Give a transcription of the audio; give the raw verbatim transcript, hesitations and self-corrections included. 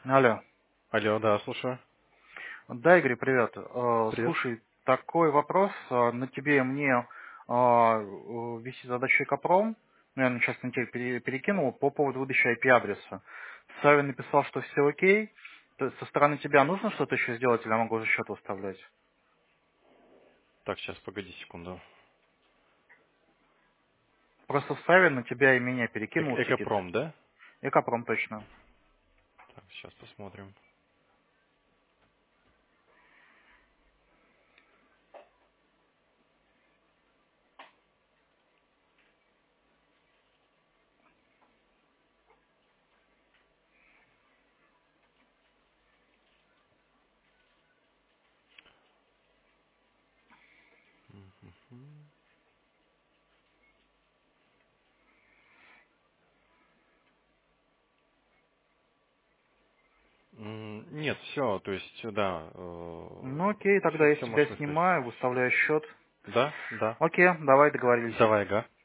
Алло. Алло, да, слушаю. Да, Игорь, привет. Э, Привет. Слушай, такой вопрос. э, На тебе и мне э, э, висит задача Экопром. Ну, я сейчас на тебя пере- перекинул по поводу выдачи ай пи-адреса. Савин написал, что все окей. То есть со стороны тебя нужно что-то еще сделать, или я могу уже счет выставлять? Так, сейчас, погоди секунду. Просто Савин на тебя и меня перекинул Эк- тикет. Экопром, да? Экопром точно. Так, сейчас посмотрим. М, Нет, все, то есть, да, Ну окей, тогда все, я с все тебя можешь выставить. снимаю, выставляю счет. Да, да. Окей, давай договорились. Давай, ага.